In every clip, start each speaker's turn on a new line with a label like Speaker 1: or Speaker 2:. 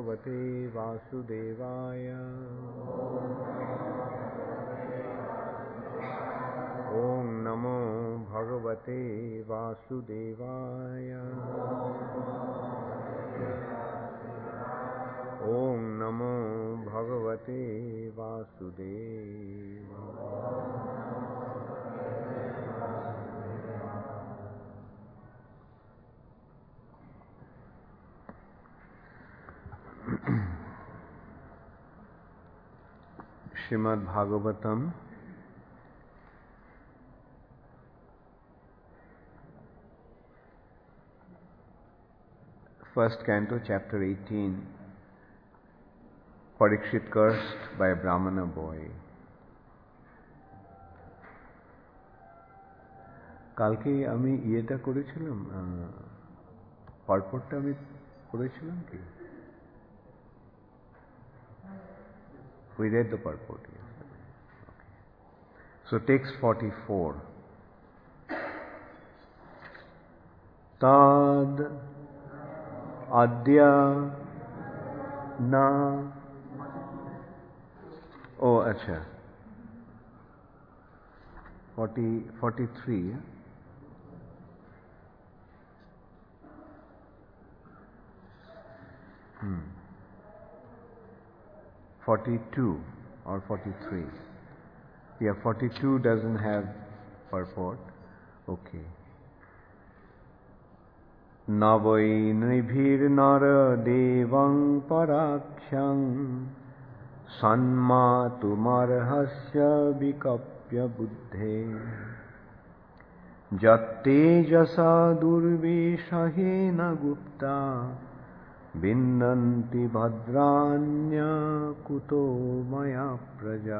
Speaker 1: भगवते वासुदेवाय। ओम नमो भगवते वासुदेवाय। ओम नमो भगवते वासुदेवाय। Srimad Bhagavatam, first canto, chapter 18, Parikshit cursed by a Brahmana boy. কালকে আমি ইয়েটা করেছিলাম, পারপরটা আমি করেছিলাম কি? We read the purport yesterday. Okay. So text 44. Tad adya na. Oh, acha. 43. Yeah? Hmm. 42 or 43. Yeah, 42 doesn't have purport. Okay. Navai nibhir nara devang parakhyang sanmatumarhasya vikapya buddhe jatte jasa durveshahena gupta Vinnanti bhadranya kuto maya praja.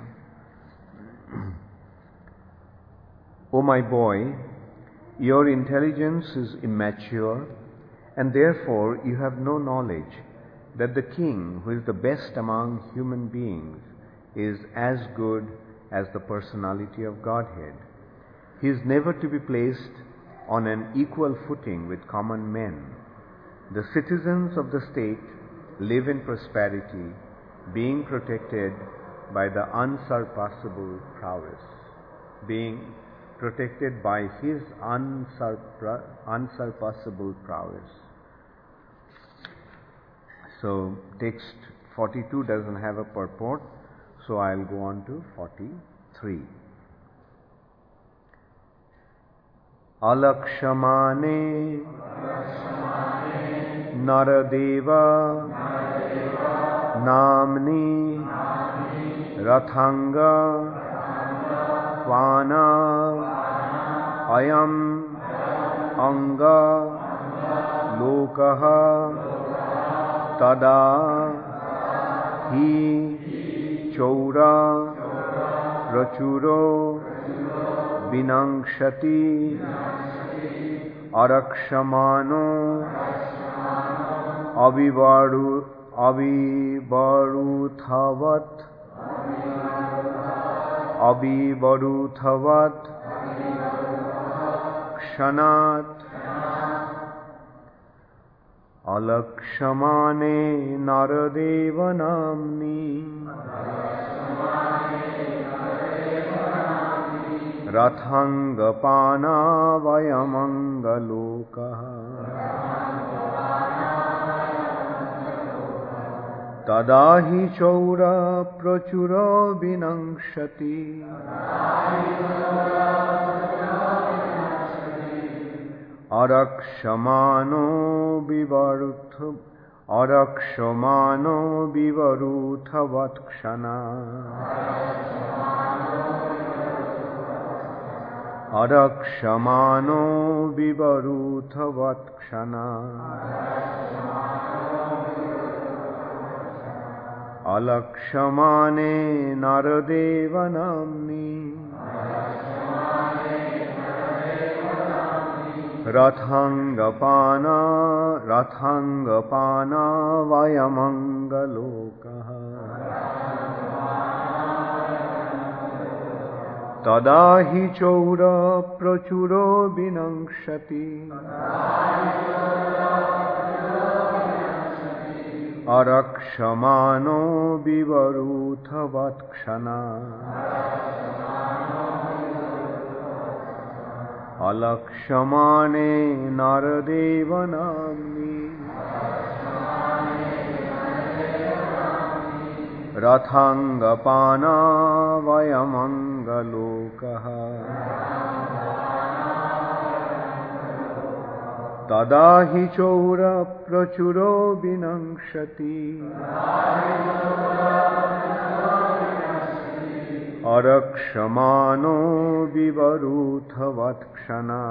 Speaker 1: O my boy, your intelligence is immature, and therefore you have no knowledge that the king, who is the best among human beings, is as good as the personality of Godhead. He is never to be placed on an equal footing with common men. The citizens of the state live in prosperity, being protected by the unsurpassable prowess, being protected by his unsurpassable prowess. So text 42 doesn't have a purport, so I'll go on to 43. Alakshamane Naradeva Namni Rathanga Vana Ayam Anga Lokaha Tada Hi Chaura Prachuro Vinangshati Arakshamano Avivaruthavat Kshanat Alakshamane Naradeva Namni Rathangapana Vayamangalokaha Tadahi chaura prachura vinangshati Arakshamano vivaruthavat kshana Arakshamano vivaruthavat kshana Alakshamane Naradeva Namni Rathangapana Vayamangalokaha Tadahi chaura prachuro vinangshati Arakshamano vivarutha vatkhana Alakshamane Naradeva namni Rathangapana vayamangalokaha Tadahi chaura prachuro vinangshati Arakshamano vivarutha vatkhana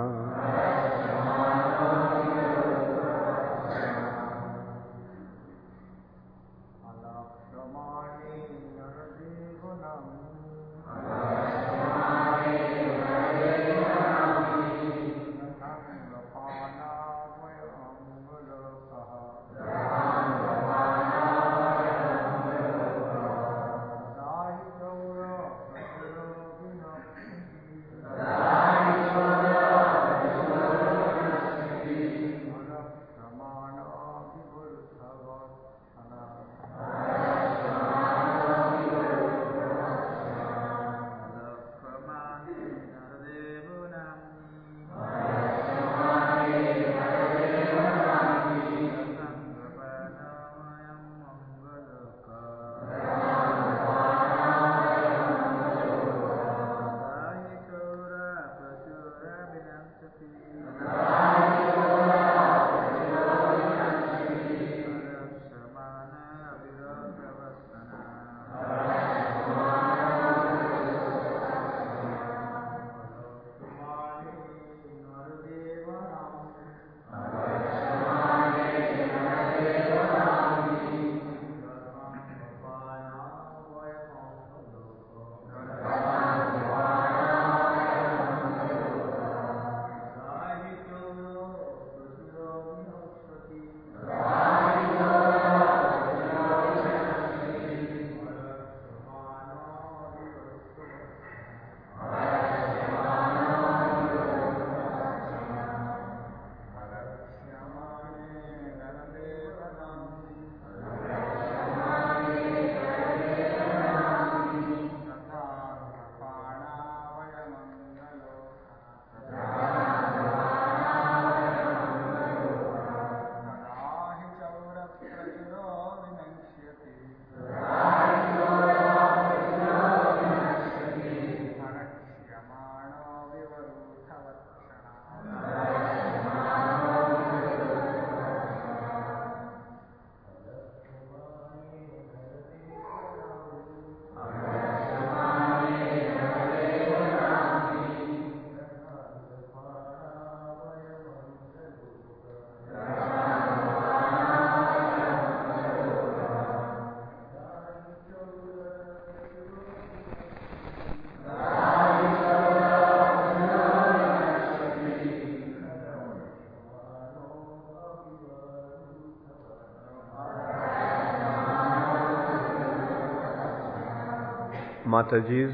Speaker 1: Matajis,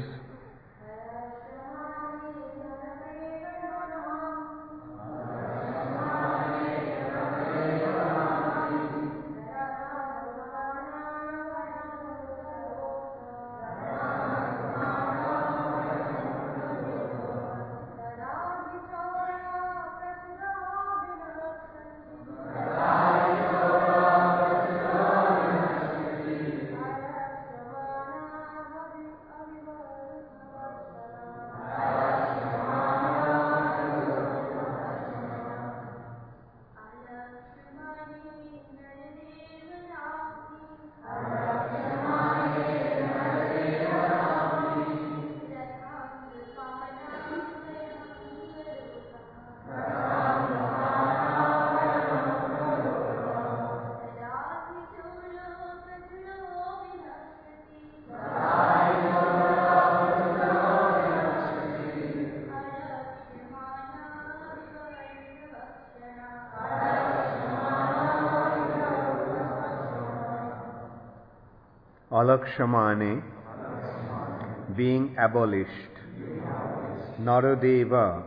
Speaker 1: Alakshamane, being abolished, Naradeva,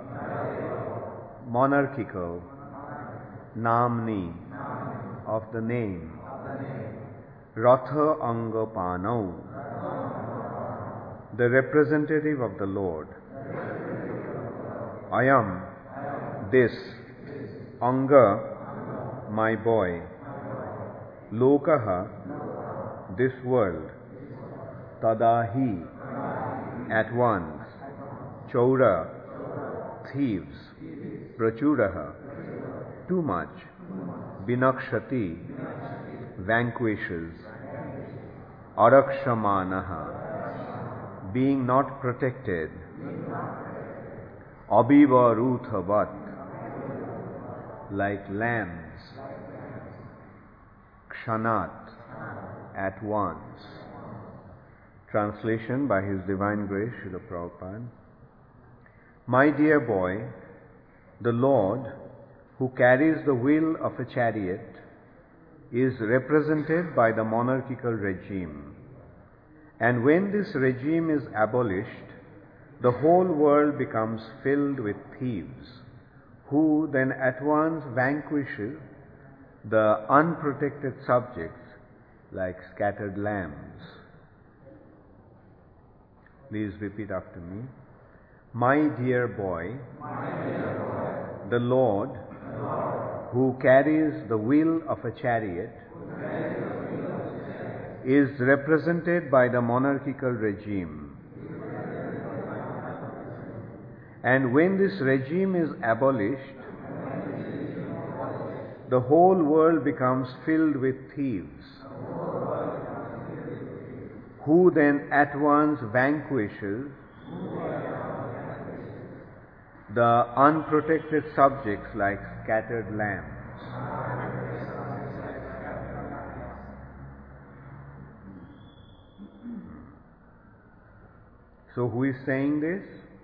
Speaker 1: monarchical, Namni, of the name, Ratha Anga Panau, the representative of the Lord. I am this, Anga, my boy, Lokaha, this world, Tadahi, at once, Chaura, thieves, Prachuraha, too much, Binakshati, vanquishes, Arakshamanaha, being not protected, Abhivaruthavat, like lambs, Kshanat, at once. Translation by His Divine Grace, Srila Prabhupada. My dear boy, the Lord, who carries the wheel of a chariot, is represented by the monarchical regime. And when this regime is abolished, the whole world becomes filled with thieves, who then at once vanquishes the unprotected subjects like scattered lambs. Please repeat after me. My dear boy, the Lord, who carries the wheel of a chariot, is represented by the monarchical regime. And when this regime is abolished, the whole world becomes filled with thieves, who then at once vanquishes the unprotected subjects like scattered lambs. So who is saying this?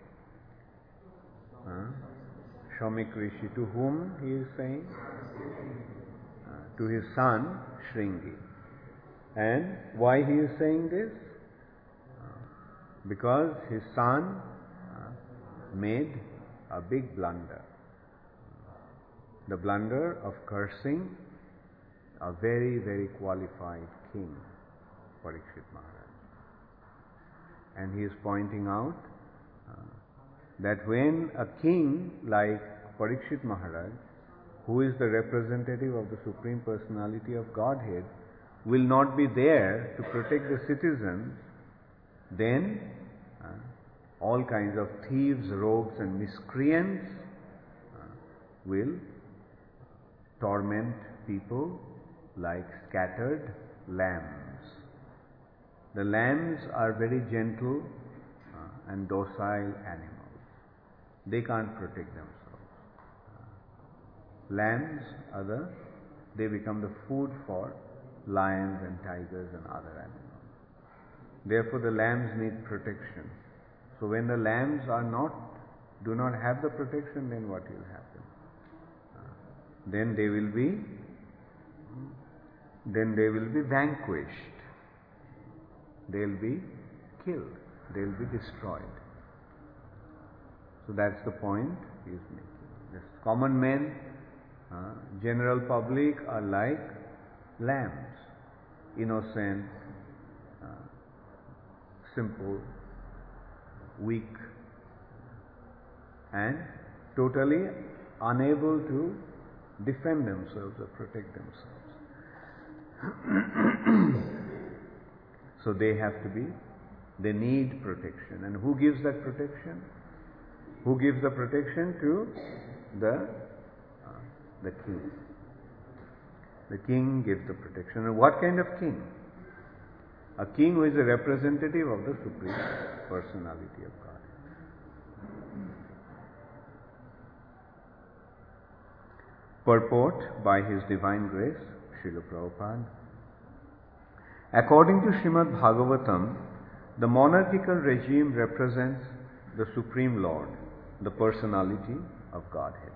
Speaker 1: Shaumik Rishi. To whom he is saying? To his son Shringi. And why he is saying this? Because his son made a big blunder. The blunder of cursing a very, very qualified king, Parikshit Maharaj. And he is pointing out that when a king like Parikshit Maharaj, who is the representative of the Supreme Personality of Godhead, will not be there to protect the citizens, then all kinds of thieves, rogues and miscreants will torment people like scattered lambs. The lambs are very gentle and docile animals. They can't protect themselves. Lambs they become the food for lions and tigers and other animals. Therefore the lambs need protection. So when the lambs do not have the protection, then what will happen? Then they will be vanquished. They'll be killed. They'll be destroyed. So that's the point he is making. This common men, general public are like lambs, innocent, simple, weak, and totally unable to defend themselves or protect themselves. So they need protection. And who gives that protection? Who gives the protection? To the king. The king gives the protection. And what kind of king? A king who is a representative of the Supreme Personality of God. Purport by His Divine Grace, Srila Prabhupada. According to Srimad Bhagavatam, the monarchical regime represents the Supreme Lord, the Personality of Godhead.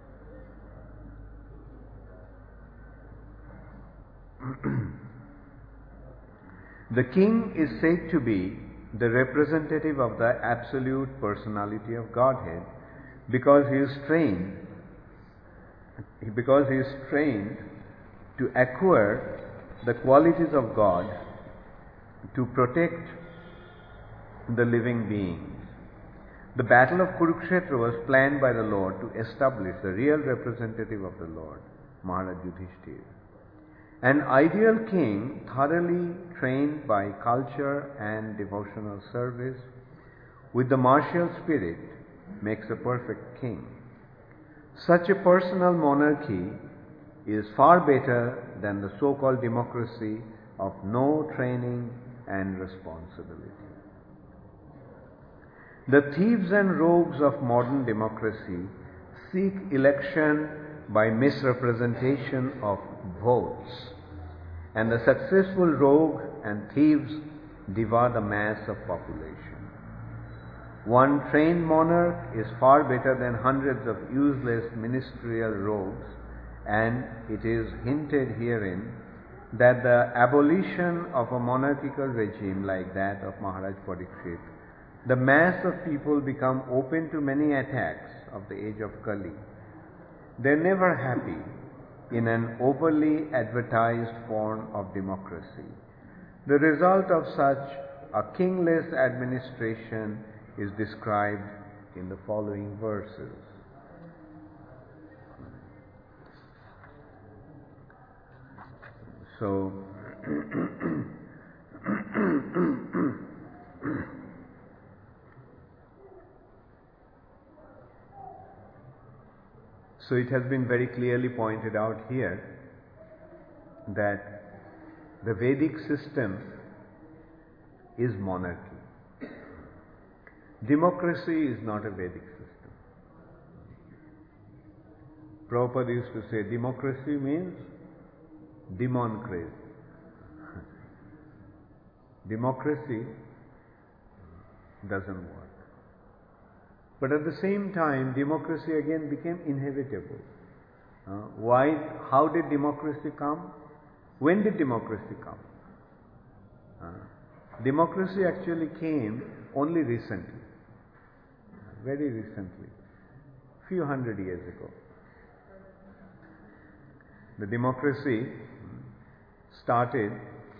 Speaker 1: The king is said to be the representative of the Absolute Personality of Godhead because he is trained to acquire the qualities of God to protect the living beings. The battle of Kurukshetra was planned by the Lord to establish the real representative of the Lord, Maharaj Yudhishthira. An ideal king, thoroughly trained by culture and devotional service, with the martial spirit, makes a perfect king. Such a personal monarchy is far better than the so-called democracy of no training and responsibility. The thieves and rogues of modern democracy seek election by misrepresentation of votes, and the successful rogue and thieves devour the mass of population. One trained monarch is far better than hundreds of useless ministerial rogues, and it is hinted herein that the abolition of a monarchical regime like that of Maharaj Parikshit, the mass of people become open to many attacks of the age of Kali. They are never happy in an overly advertised form of democracy. The result of such a kingless administration is described in the following verses. So, so it has been very clearly pointed out here that the Vedic system is monarchy. Democracy is not a Vedic system. Prabhupada used to say democracy means democracy. Democracy doesn't work. But at the same time, democracy again became inevitable. Why? How did democracy come? When did democracy come? Democracy actually came only recently, very recently, few hundred years ago. The democracy started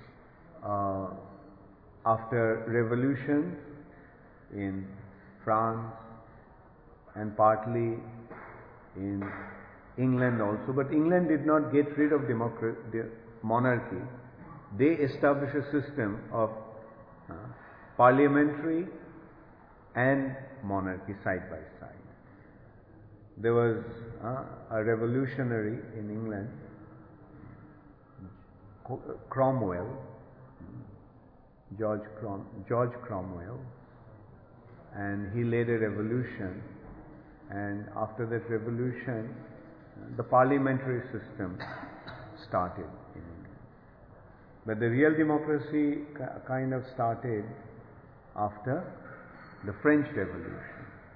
Speaker 1: after revolution in France and partly in England also. But England did not get rid of monarchy. They established a system of parliamentary and monarchy side by side. There was a revolutionary in England, Cromwell, George Cromwell, and he led a revolution, and after that revolution the parliamentary system started in England. But the real democracy kind of started after the French Revolution.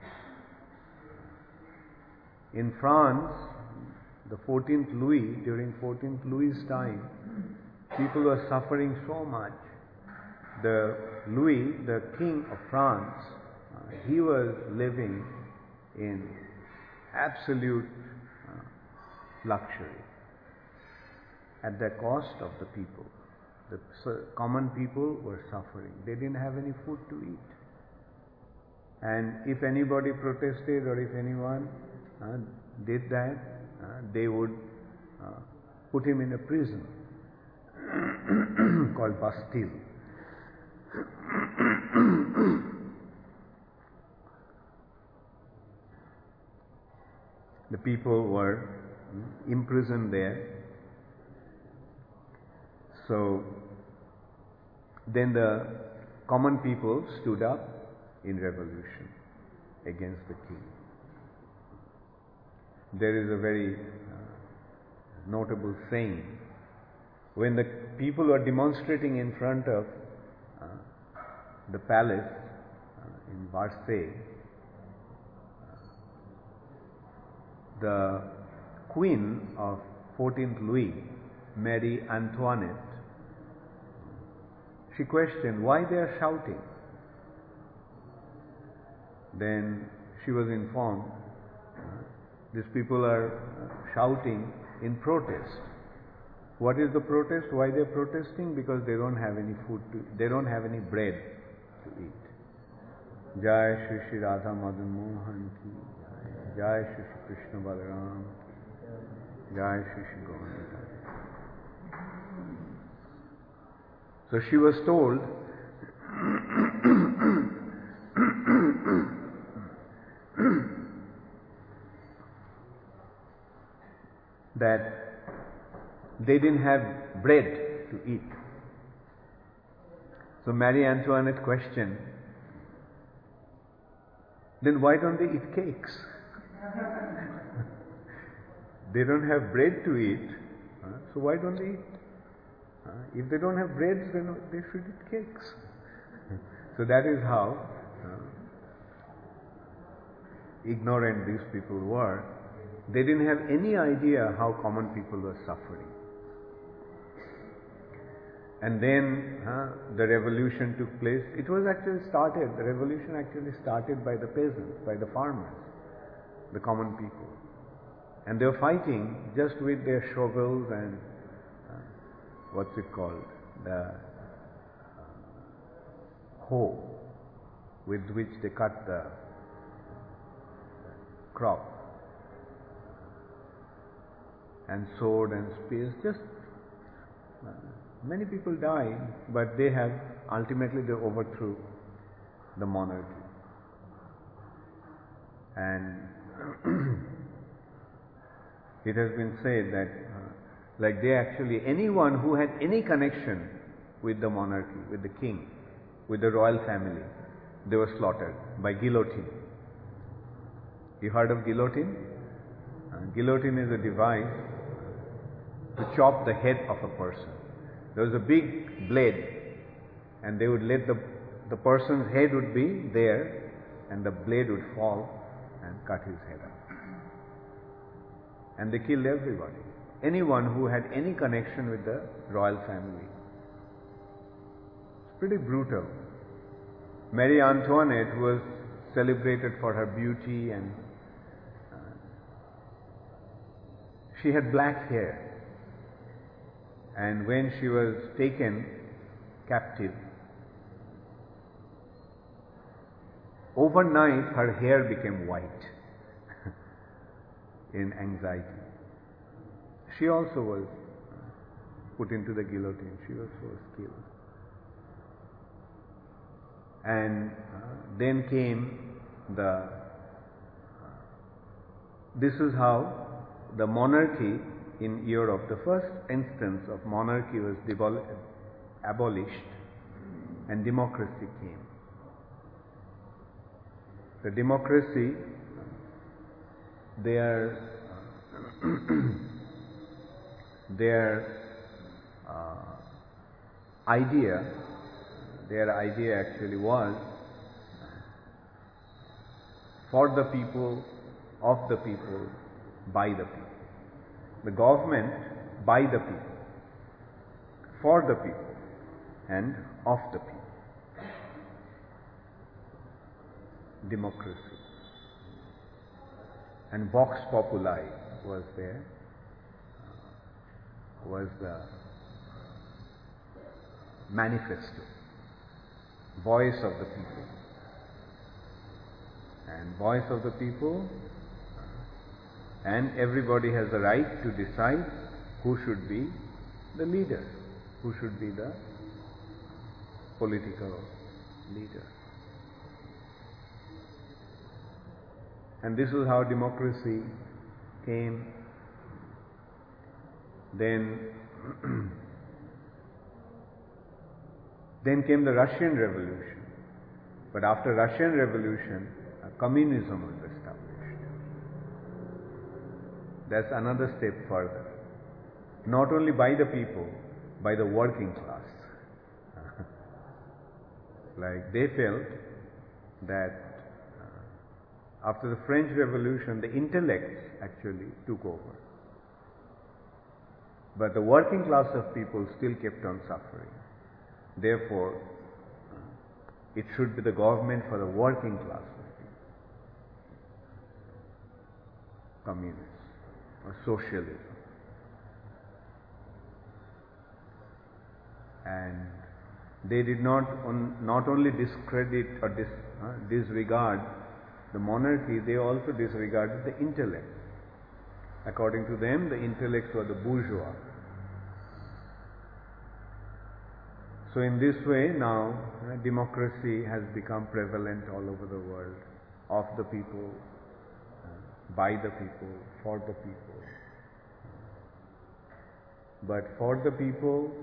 Speaker 1: In France, the 14th Louis, during 14th Louis's time, people were suffering so much. The Louis, the King of France, he was living in absolute luxury at the cost of the people. The common people were suffering. They didn't have any food to eat. And if anybody protested or if anyone did that, they would put him in a prison called Bastille. The people were imprisoned there. So then the common people stood up in revolution against the king. There is a very notable saying. When the people were demonstrating in front of the palace in Versailles, the queen of 14th Louis, Marie Antoinette, she questioned why they are shouting. Then she was informed, these people are shouting in protest What is the protest? Why they are protesting? Because they don't have any food to, they don't have any bread to eat. Jai Shri Shri Radha Madan Mohan ki Jai, Jai Shri Shri Krishna Balaram ki Jai, Shri Shri Govinda. So she was told that they didn't have bread to eat. So Marie Antoinette questioned, then why don't they eat cakes? They don't have bread to eat, so why don't they eat? If they don't have bread, then they should eat cakes. So that is how ignorant these people were. They didn't have any idea how common people were suffering. And then the revolution took place. It was actually started, the revolution actually started by the peasants, by the farmers, the common people. And they were fighting just with their shovels and what's it called? The hoe with which they cut the crop. And sword and spears, just many people died, but they have ultimately they overthrew the monarchy. And it has been said that like they actually, anyone who had any connection with the monarchy, with the king, with the royal family, they were slaughtered by guillotine. You heard of guillotine? Guillotine is a device to chop the head of a person. There was a big blade, and they would let the person's head would be there, and the blade would fall and cut his head off. And they killed everybody. Anyone who had any connection with the royal family. It's pretty brutal. Marie Antoinette was celebrated for her beauty, and she had black hair. And when she was taken captive, overnight her hair became white in anxiety. She also was put into the guillotine. She also was killed. And then came this is how the monarchy in Europe, the first instance of monarchy was abolished and democracy came. The democracy, their idea actually was for the people, of the people, by the people. The government by the people, for the people, and of the people. Democracy. And Vox Populi was there, was the manifesto, voice of the people. And voice of the people, and everybody has the right to decide who should be the leader, who should be the political leader. And this is how democracy came. Then came the Russian Revolution. But after Russian Revolution, communism was established. That's another step further. Not only by the people, by the working class. Like they felt that after the French Revolution, the intellects actually took over. But the working class of people still kept on suffering. Therefore, it should be the government for the working class of people. Communism or socialism. And they did not only discredit or disregard the monarchy, they also disregarded the intellect. According to them, the intellects were the bourgeois. So in this way now, democracy has become prevalent all over the world, of the people, by the people, for the people. But for the people,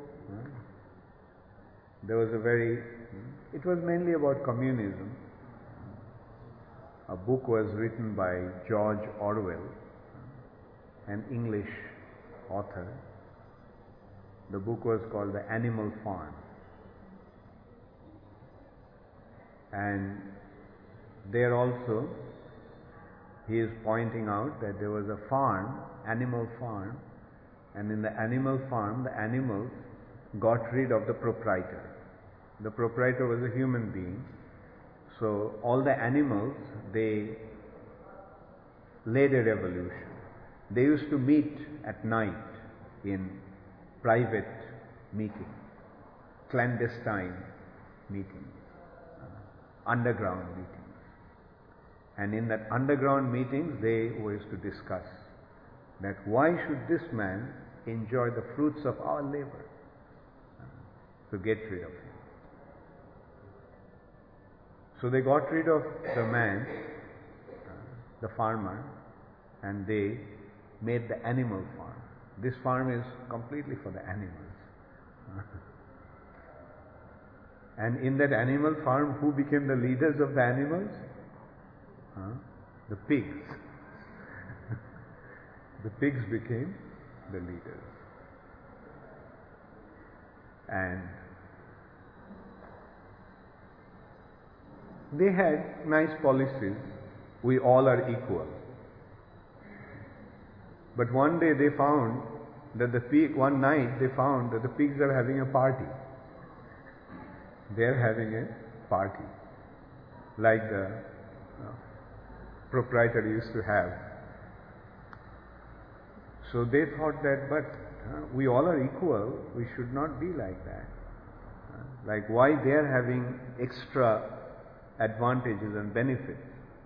Speaker 1: it was mainly about communism. A book was written by George Orwell, an English author. The book was called The Animal Farm. And there also he is pointing out that there was a farm, animal farm, and in the animal farm the animals got rid of the proprietor. The proprietor was a human being. So all the animals, they led a revolution. They used to meet at night in private meetings, clandestine meetings, underground meetings. And in that underground meetings, they used to discuss that why should this man enjoy the fruits of our labor? To get rid of him. So they got rid of the man, the farmer, and they made the animal farm. This farm is completely for the animals. And in that animal farm, who became the leaders of the animals? The pigs. The pigs became the leaders. And they had nice policies. We all are equal. But one day they found that one night they found that the pigs are having a party. They are having a party, like the proprietor used to have. So they thought that, but we all are equal, we should not be like that. Like why they are having extra advantages and benefits.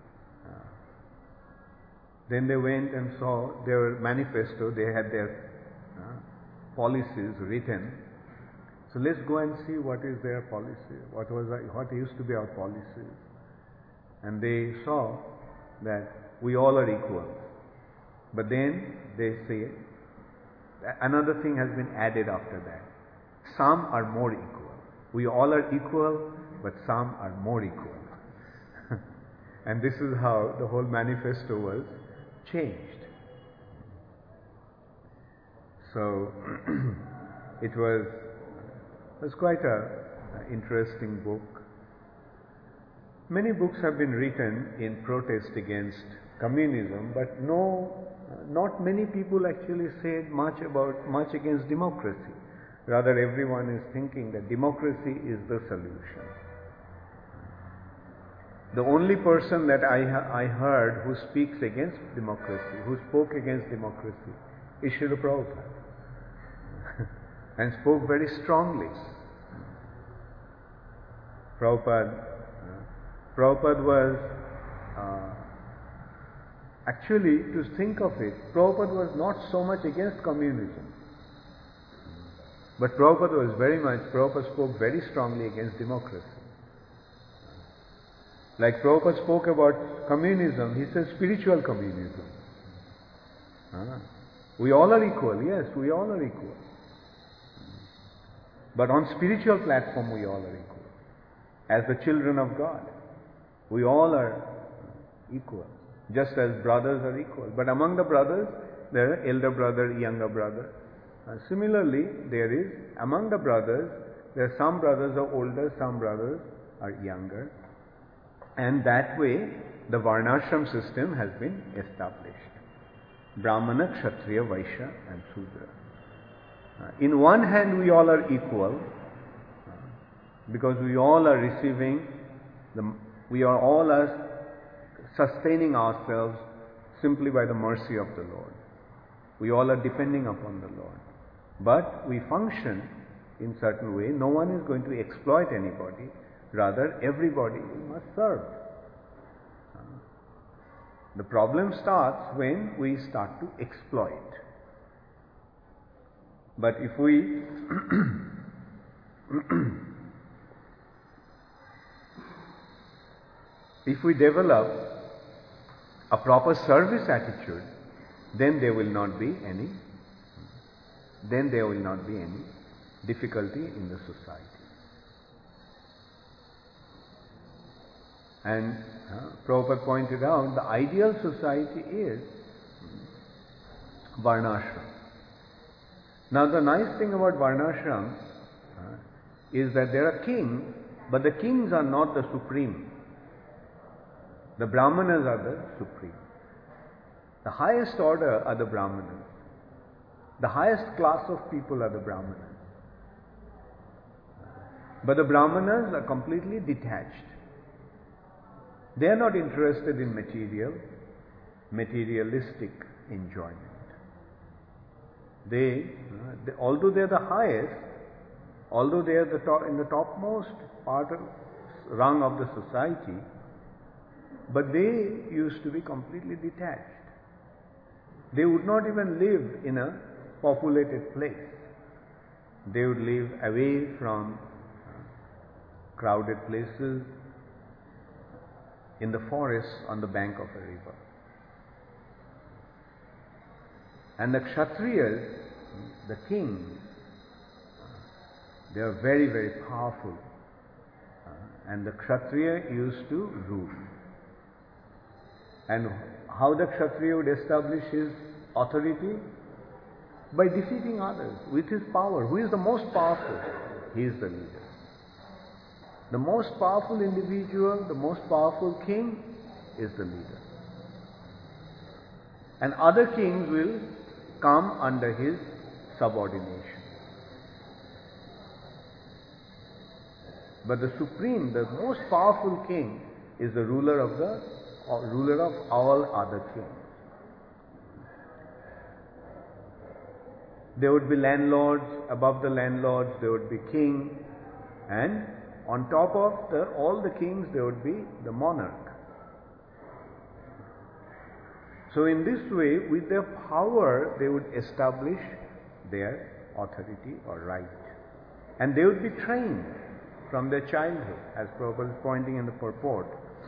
Speaker 1: Then they went and saw their manifesto, they had their policies written. So let's go and see what is their policy, what used to be our policies. And they saw that we all are equal. But then they say, another thing has been added after that. Some are more equal. We all are equal, but some are more equal. And this is how the whole manifesto was changed. So it was quite an interesting book. Many books have been written in protest against communism, but not many people actually said much against democracy. Rather, everyone is thinking that democracy is the solution. The only person that I heard who speaks against democracy, who spoke against democracy, is Srila Prabhupada. And spoke very strongly. Prabhupada was, actually, to think of it, Prabhupada was not so much against communism. But Prabhupada spoke very strongly against democracy. Like Prabhupada spoke about communism, he says spiritual communism. We all are equal, yes, we all are equal. But on spiritual platform we all are equal. As the children of God, we all are equal. Just as brothers are equal. But among the brothers, there are elder brother, younger brother. Similarly, among the brothers, there are some brothers are older, some brothers are younger. And that way, the Varnashram system has been established. Brahmana, Kshatriya, Vaishya and Sudra. In one hand, we all are equal, because we all are receiving, we are all sustaining ourselves simply by the mercy of the Lord. We all are depending upon the Lord. But we function in certain way. No one is going to exploit anybody. Rather, everybody must serve. The problem starts when we start to exploit. But if we if we develop a proper service attitude, then there will not be any difficulty in the society. And Prabhupada pointed out the ideal society is Varnashram. Now the nice thing about Varnashram is that there are kings, but the kings are not the supreme. The Brahmanas are the supreme. The highest order are the Brahmanas. The highest class of people are the Brahmanas. But the Brahmanas are completely detached. They are not interested in materialistic enjoyment. Although they are the highest, although they are in the topmost rung of the society, but they used to be completely detached. They would not even live in a populated place. They would live away from crowded places, in the forest on the bank of a river. And the Kshatriyas, the kings, they are very, very powerful. And the Kshatriya used to rule. And how the Kshatriya would establish his authority? By defeating others with his power. Who is the most powerful? He is the leader. The most powerful individual, the most powerful king is the leader. And other kings will come under his subordination. But the supreme, the most powerful king is the ruler of all other kings. There would be landlords, above the landlords there would be king, and on top of all the kings there would be the monarch. So in this way, with their power, they would establish their authority or right. And they would be trained from their childhood, as Prabhupada is pointing in the purport.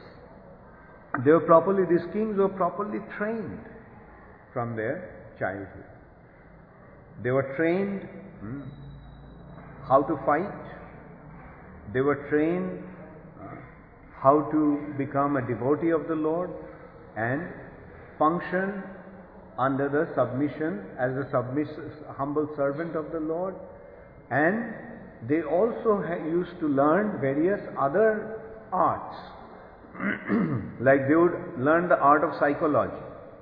Speaker 1: These kings were properly trained from their childhood. They were trained how to fight. They were trained how to become a devotee of the Lord and function under the submission as a humble servant of the Lord. And they also used to learn various other arts. Like they would learn the art of psychology.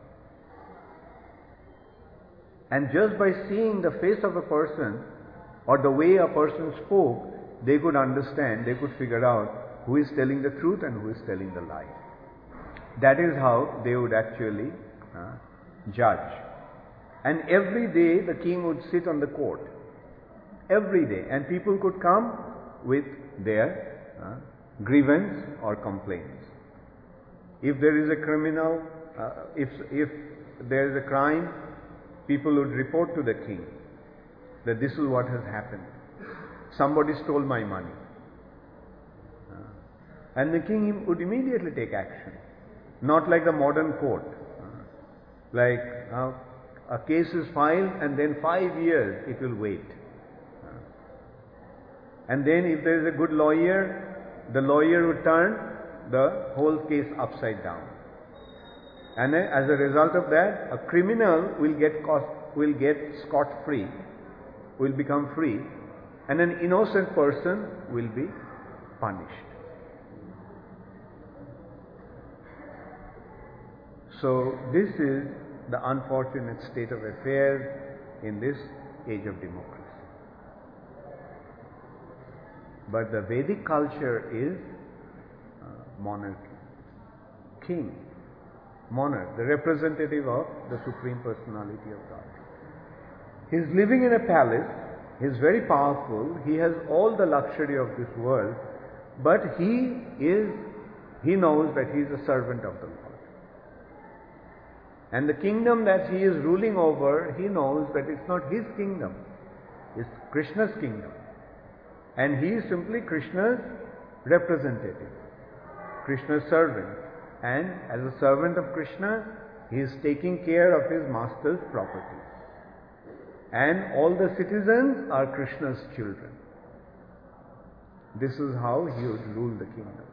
Speaker 1: And just by seeing the face of a person or the way a person spoke, they could understand, they could figure out who is telling the truth and who is telling the lie. That is how they would actually judge. And every day the king would sit on the court. Every day. And people could come with their grievance or complaints. If there is a criminal, if there is a crime, people would report to the king that this is what has happened. Somebody stole my money. And the king would immediately take action. Not like the modern court. Like a case is filed and then 5 years it will wait. And then if there is a good lawyer, the lawyer would turn the whole case upside down. And as a result of that, a criminal will get scot-free, will become free, and an innocent person will be punished. So this is the unfortunate state of affairs in this age of democracy. But the Vedic culture is monarchy. King, monarch, the representative of the Supreme Personality of God. He is living in a palace He is very powerful. He has all the luxury of this world, but he knows that he is a servant of the Lord. And the kingdom that he is ruling over, he knows that it's not his kingdom. It's Krishna's kingdom. And he is simply Krishna's representative, Krishna's servant. And as a servant of Krishna, he is taking care of his master's property. And all the citizens are Krishna's children. This is how he would rule the kingdom.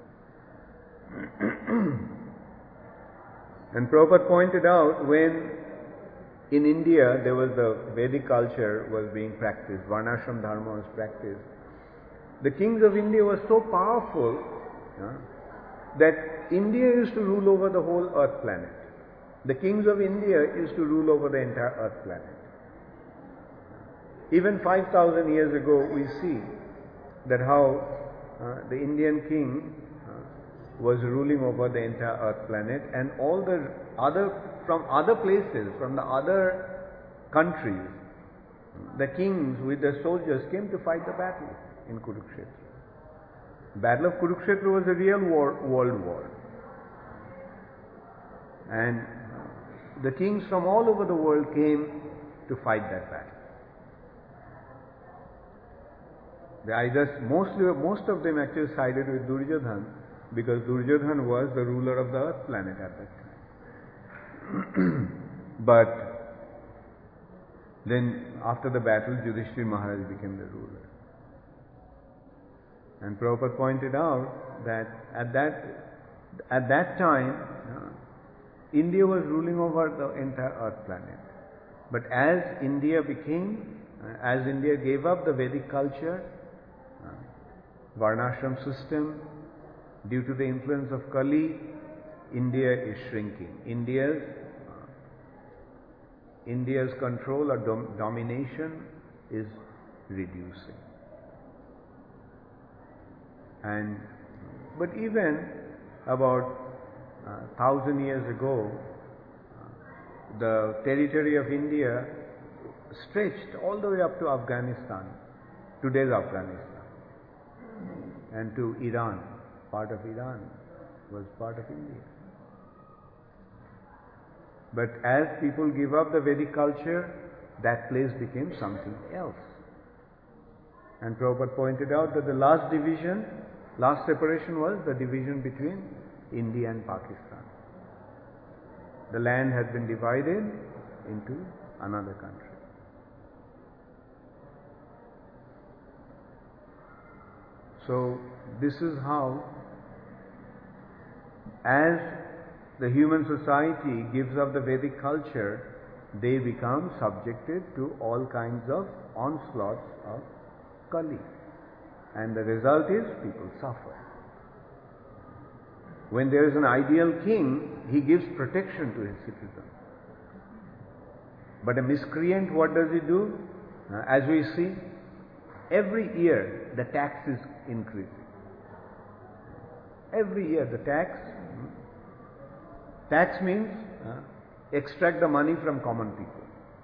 Speaker 1: And Prabhupada pointed out, when in India there was the Vedic culture was being practiced, Varnashram Dharma was practiced, the kings of India were so powerful that India used to rule over the whole earth planet. The kings of India used to rule over the entire earth planet. Even 5,000 years ago, we see that how the Indian king was ruling over the entire earth planet, and all the from other places, from the other countries, the kings with their soldiers came to fight the battle in Kurukshetra. Battle of Kurukshetra was a real world war. And the kings from all over the world came to fight that battle. Most of them actually sided with Duryodhana, because Duryodhana was the ruler of the earth planet at that time. But then after the battle, Yudhishthira Maharaj became the ruler. And Prabhupada pointed out that at that time, India was ruling over the entire earth planet. But as India gave up the Vedic culture, Varnashram system, due to the influence of Kali, India is shrinking. India's control or domination is reducing. But even about 1,000 years ago, the territory of India stretched all the way up to Afghanistan, today's Afghanistan, and to Iran. Part of Iran was part of India. But as people give up the Vedic culture, that place became something else. And Prabhupada pointed out that the last separation was the division between India and Pakistan. The land had been divided into another country. So this is how, as the human society gives up the Vedic culture, they become subjected to all kinds of onslaughts of Kali. And the result is people suffer. When there is an ideal king, he gives protection to his citizens. But a miscreant, what does he do? As we see, every year the tax is increasing. Every year the tax means extract the money from common people.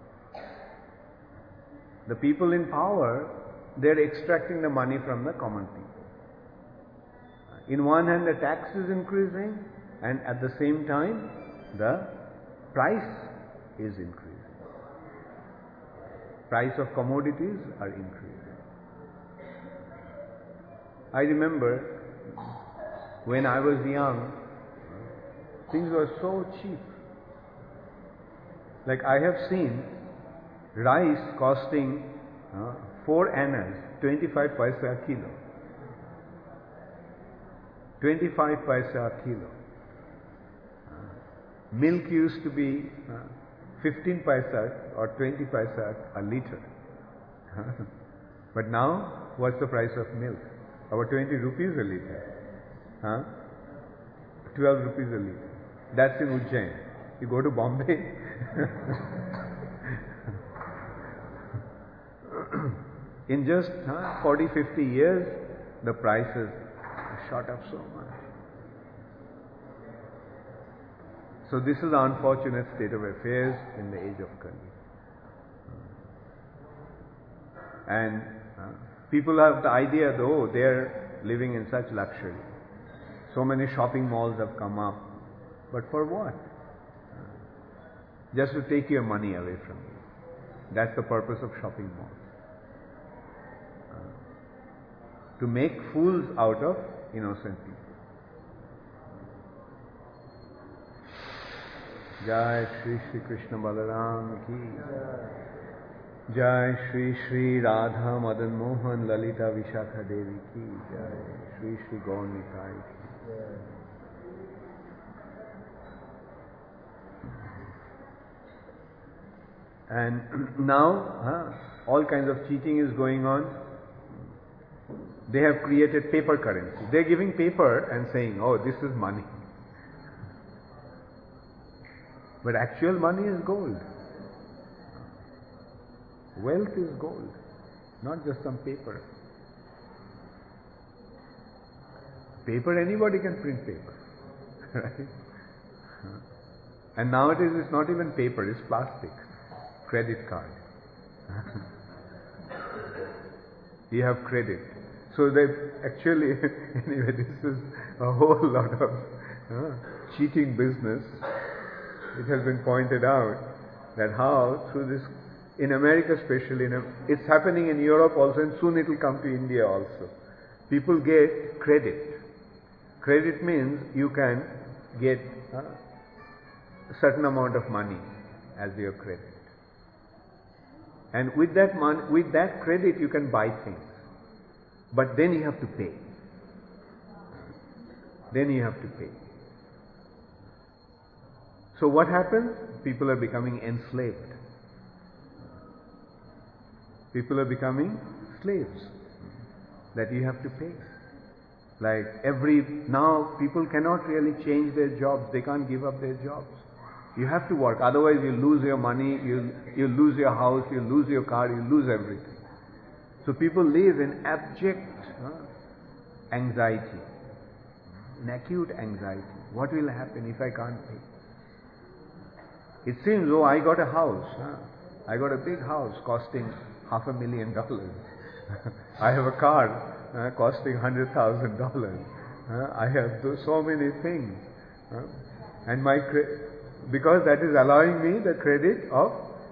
Speaker 1: The people in power, they are extracting the money from the common people. In one hand, the tax is increasing, and at the same time, the price is increasing. Price of commodities are increasing. I remember when I was young, things were so cheap. Like I have seen rice costing 4 annas, 25 paisa a kilo. 25 paisa a kilo. Milk used to be 15 paisa or 20 paisa a liter. But now, what's the price of milk? About 20 rupees a liter. 12 rupees a liter. That's in Ujjain. You go to Bombay. In just 40, 50 years, the prices shot up so much. So this is the unfortunate state of affairs in the age of Kali. And people have the idea, though, they're living in such luxury. So many shopping malls have come up. But for what? Just to take your money away from you. That's the purpose of shopping malls. To make fools out of innocent people. Jai Shri Shri Krishna Balaram ki Jai Shri Shri Radha Madan Mohan Lalita Vishakha Devi ki Jai Shri Shri Gaur Nitai ki And now all kinds of cheating is going on. They have created paper currency. They're giving paper and saying, oh, this is money. But actual money is gold. Wealth is gold, not just some paper. Paper, anybody can print paper. Right? And nowadays it's not even paper, it's plastic. Credit card. You have credit. So they actually, anyway, this is a whole lot of cheating business. It has been pointed out that how through this, in America especially, it's happening in Europe also, and soon it will come to India also. People get credit. Credit means you can get a certain amount of money as your credit. And with that money, with that credit, you can buy things. But then you have to pay. Then you have to pay. So what happens? People are becoming enslaved. People are becoming slaves that you have to pay. Like now people cannot really change their jobs. They can't give up their jobs. You have to work. Otherwise you lose your money, you lose your house, you lose your car, you lose everything. So people live in abject anxiety, in acute anxiety. What will happen if I can't pay? It seems, oh, I got a house. I got a big house costing $500,000. I have a car costing $100,000. I have so many things. And because that is allowing me the credit of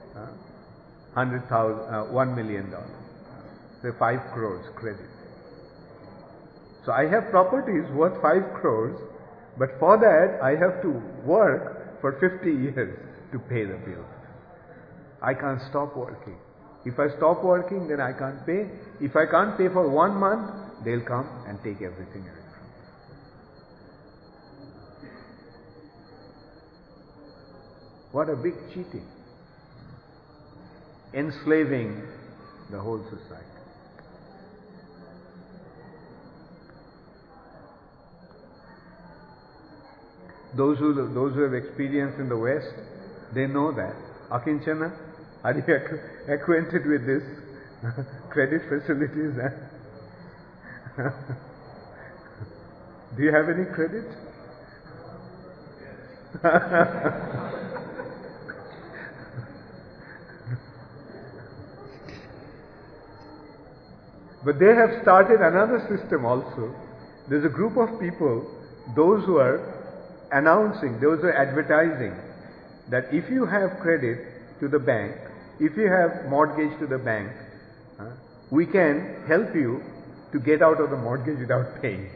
Speaker 1: $1 million. Say 5 crores credit. So I have properties worth 5 crores, but for that I have to work for 50 years to pay the bills. I can't stop working. If I stop working, then I can't pay. If I can't pay for 1 month, they'll come and take everything away from me. What a big cheating. Enslaving the whole society. Those who have experience in the West, they know that. Akinchana, are you acquainted with this credit facilities? Do you have any credit? But they have started another system also. There's a group of people, those who are announcing, those who are advertising, that if you have credit to the bank, if you have mortgage to the bank, we can help you to get out of the mortgage without paying.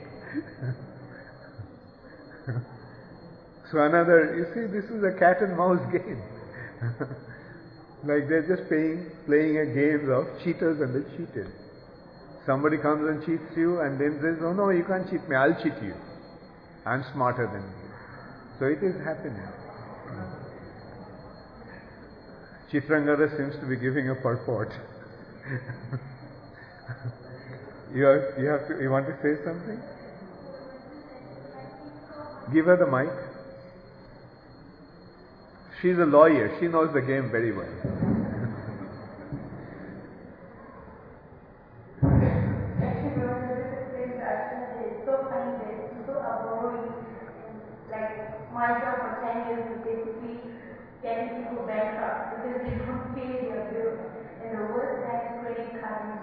Speaker 1: So you see, this is a cat and mouse game. Like they're just playing a game of cheaters and the cheated. Somebody comes and cheats you and then says, oh no, you can't cheat me, I'll cheat you. I'm smarter than you. So it is happening. Chitrangada seems to be giving a purport. You want to say something? Give her the mic. She's a lawyer. She knows the game very well.
Speaker 2: My job for 10 years is basically getting people bankrupt because they don't pay their bills. And the worst time is credit card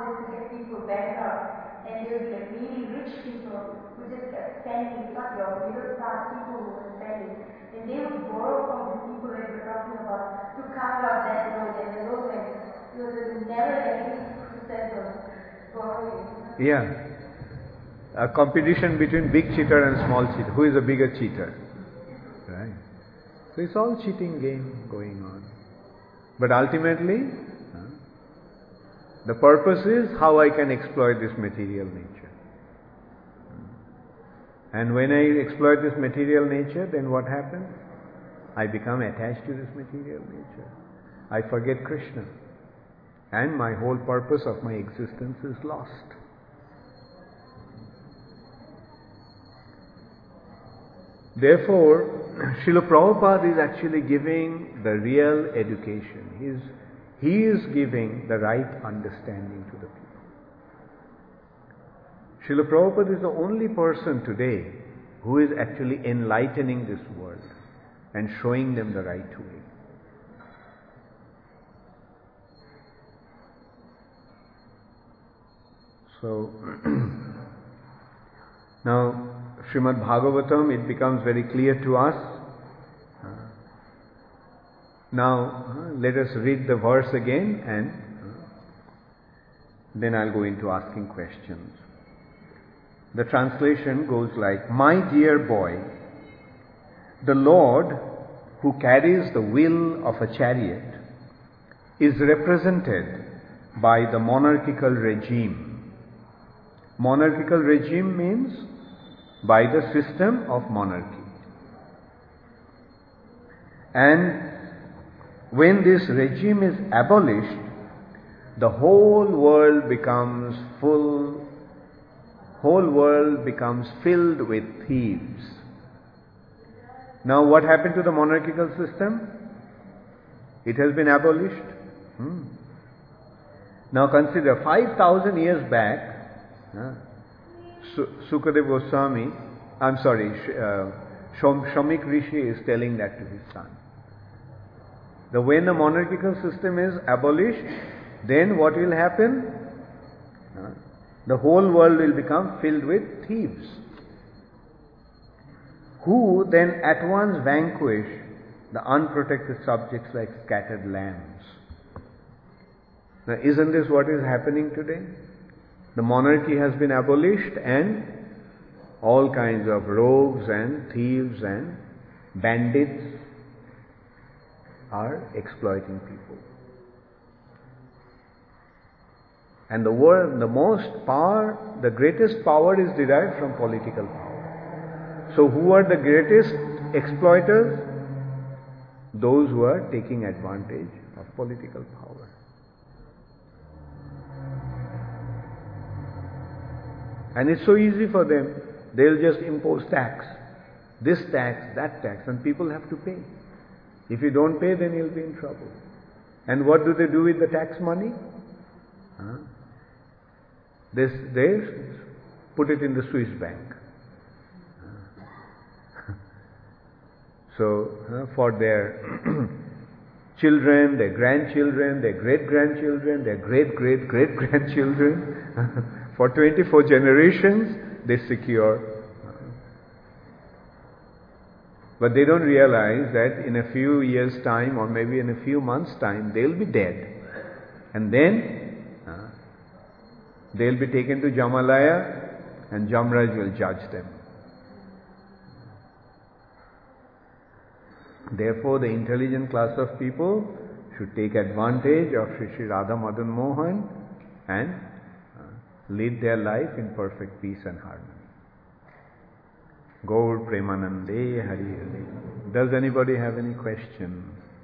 Speaker 2: this to get people better. And there were like really rich people who just kept spending, not your middle class people who were spending. And they would borrow from the people that we're talking about to cover up that road. And the road went, there was never any process of borrowing.
Speaker 1: Yeah. A competition between big cheater and small cheater. Who is a bigger cheater? Right. So it's all cheating game going on. But ultimately, the purpose is how I can exploit this material nature. And when I exploit this material nature, then what happens? I become attached to this material nature. I forget Krishna. And my whole purpose of my existence is lost. Therefore, Srila Prabhupada is actually giving the real education. He is giving the right understanding to the people. Srila Prabhupada is the only person today who is actually enlightening this world and showing them the right way. So, now, Srimad Bhagavatam, it becomes very clear to us. Now, let us read the verse again and then I'll go into asking questions. The translation goes like, "My dear boy, the Lord who carries the wheel of a chariot is represented by the monarchical regime." Monarchical regime means by the system of monarchy. And when this regime is abolished, the whole world becomes filled with thieves. Now what happened to the monarchical system? It has been abolished. Now consider, 5,000 years back, Sukadeva Goswami, Shamik Rishi is telling that to his son. That when the monarchical system is abolished, then what will happen? The whole world will become filled with thieves, who then at once vanquish the unprotected subjects like scattered lambs. Now, isn't this what is happening today? The monarchy has been abolished and all kinds of rogues and thieves and bandits are exploiting people. And the greatest power is derived from political power. So who are the greatest exploiters? Those who are taking advantage of political power. And it's so easy for them. They'll just impose tax. This tax, that tax, and people have to pay. If you don't pay, then you'll be in trouble. And what do they do with the tax money? They put it in the Swiss bank. So, for their children, their grandchildren, their great-grandchildren, their great-great-great-grandchildren, for 24 generations, they secure. But they don't realize that in a few years' time, or maybe in a few months' time, they'll be dead. And then, they'll be taken to Jamalaya, and Jamraj will judge them. Therefore, the intelligent class of people should take advantage of Sri Radha Madan Mohan and lead their life in perfect peace and harmony. Gaur Premanande Hari Hari. Does anybody have any questions?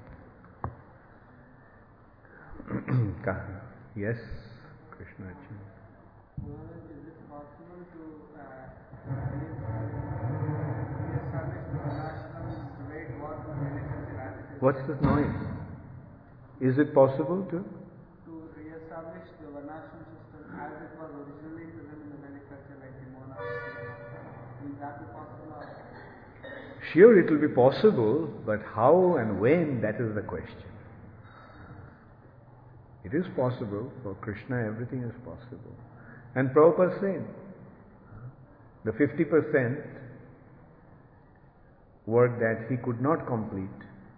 Speaker 1: Yes, Krishna.
Speaker 3: Is it possible to establish the national rate war relationship?
Speaker 1: What's this noise? Is it possible to?
Speaker 3: To re-establish the Varnashram system as it was originally present in the Vedic culture, like the monarchy. Will that be possible?
Speaker 1: Sure, it will be possible, but how and when, that is the question. It is possible. For Krishna, everything is possible. And Prabhupada said, the 50% work that he could not complete,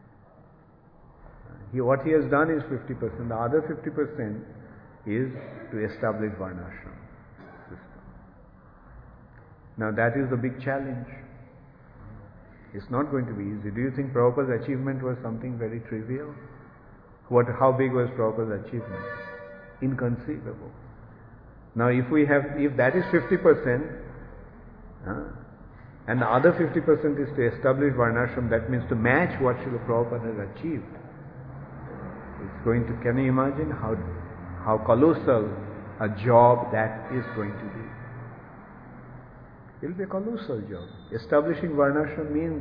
Speaker 1: what he has done is 50%. The other 50% is to establish Varnashram system. Now that is the big challenge. It's not going to be easy. Do you think Prabhupada's achievement was something very trivial? How big was Prabhupada's achievement? Inconceivable. Now if that is 50%, and the other 50% is to establish Varnashram, that means to match what Srila Prabhupada has achieved. It's going to, can you imagine how colossal a job that is going to be? It will be a colossal job. Establishing Varnashram means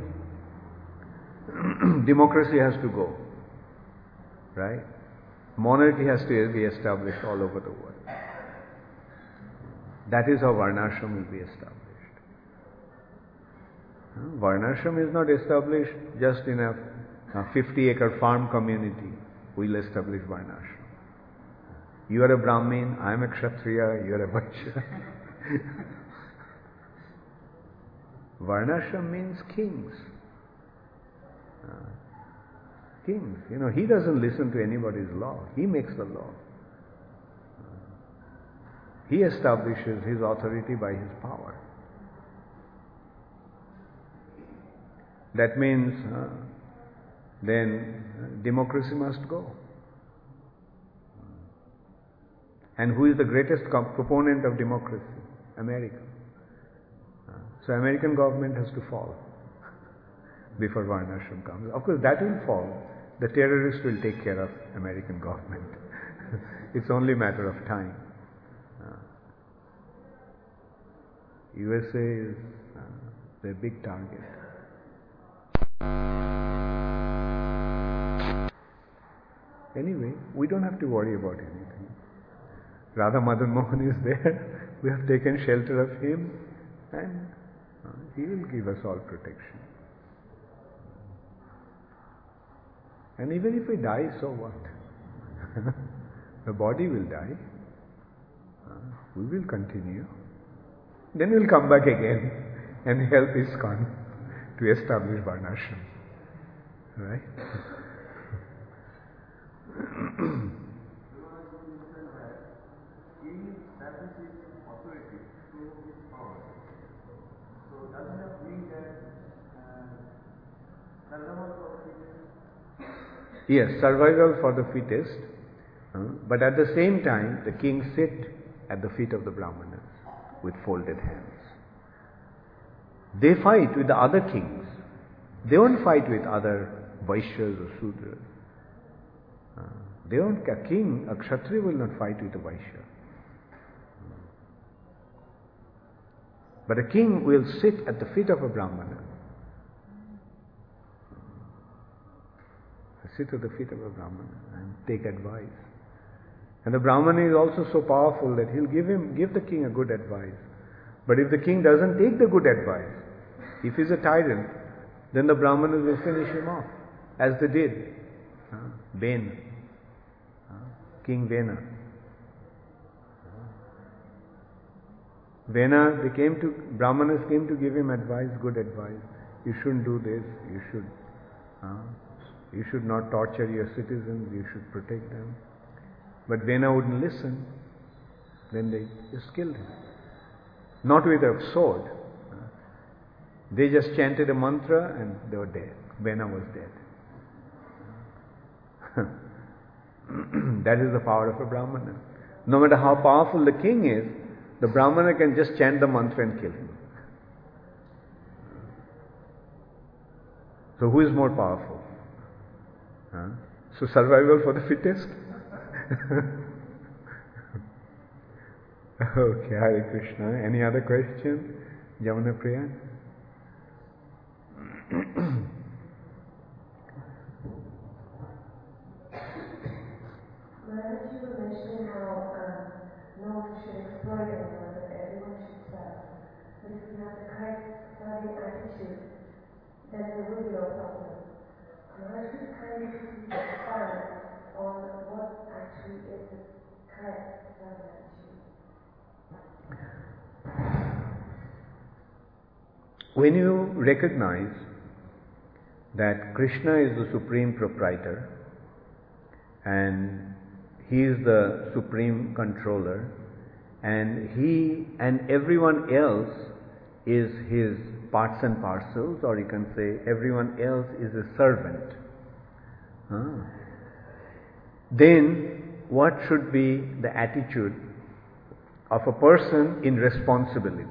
Speaker 1: democracy has to go. Right? Monarchy has to be established all over the world. That is how Varnashram will be established. Varnashram is not established just in a 50-acre farm community. We'll establish Varnashram. You are a Brahmin, I am a Kshatriya, you are a Vaishya. Varnashram means kings. Kings. He doesn't listen to anybody's law. He makes the law. He establishes his authority by his power. That means then democracy must go. And who is the greatest proponent of democracy? America. So American government has to fall before Varnashram comes. Of course that will fall. The terrorists will take care of American government. It's only a matter of time. USA is the big target. Anyway, we don't have to worry about anything. Radha Madan Mohan is there. We have taken shelter of him, and he will give us all protection. And even if we die, so what? The body will die. We will continue. Then we'll come back again and help ISKCON to establish Varnashram. Right? Yes, survival for the fittest, but at the same time, the kings sit at the feet of the Brahmanas with folded hands. They fight with the other kings. They won't fight with other Vaishyas or Sudras. A king, a Kshatriya will not fight with a Vaishya. But a king will sit at the feet of a Brahmana. Sit at the feet of a Brahmana and take advice. And the Brahmana is also so powerful that he'll give the king a good advice. But if the king doesn't take the good advice, if he's a tyrant, then the Brahmanas will finish him off, as they did. Vena, King Vena. Brahmanas came to give him advice, good advice. You shouldn't do this, you should not torture your citizens, you should protect them. But Vena wouldn't listen. Then they just killed him. Not with a sword. They just chanted a mantra and they were dead. Vena was dead. That is the power of a Brahmana. No matter how powerful the king is, the Brahmana can just chant the mantra and kill him. So who is more powerful? So survival for the fittest? Okay, Hare Krishna. Any other question? Jamuna Priya?
Speaker 2: Maharaj, you were mentioning how no one should exploit anyone, but everyone should serve. But if you have the correct serving attitude, then there will be no problem. Maharaj, could kindly expand on what actually is the correct attitude?
Speaker 1: When you recognize that Krishna is the supreme proprietor and he is the supreme controller, and he and everyone else is his parts and parcels, or you can say everyone else is a servant. Then what should be the attitude of a person in responsibility?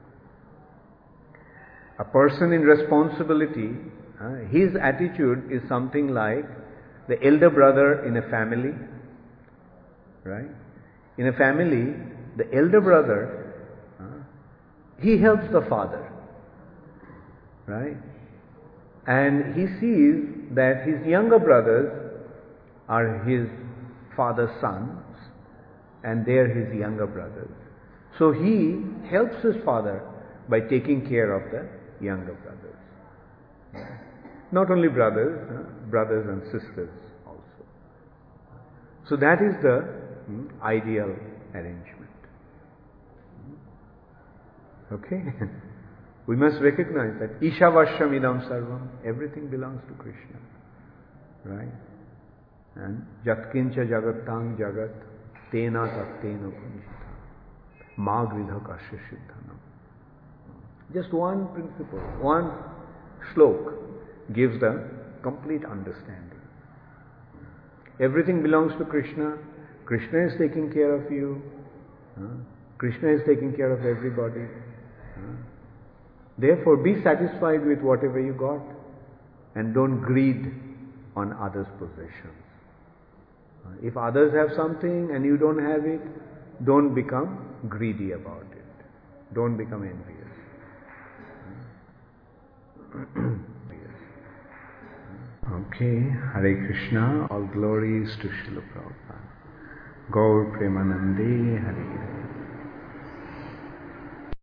Speaker 1: A person in responsibility, his attitude is something like the elder brother in a family, right? In a family, the elder brother, he helps the father, right? And he sees that his younger brothers are his father's sons, and they are his younger brothers. So he helps his father by taking care of the younger brothers. Not only brothers, brothers and sisters also. So that is the ideal arrangement. Okay? We must recognize that Ishavashyam idam sarvam, everything belongs to Krishna. Right? And Jatkincha jagatang jagat tena tattena punjita magridha kasya siddhanam. Just one principle, one slok gives the complete understanding. Everything belongs to Krishna. Krishna is taking care of you. Krishna is taking care of everybody. Therefore, be satisfied with whatever you got and don't greed on others' possessions. If others have something and you don't have it, don't become greedy about it. Don't become envious. Okay, Hare Krishna, all glories to Srila Prabhupada. Gaur Premanande, Hare Hare.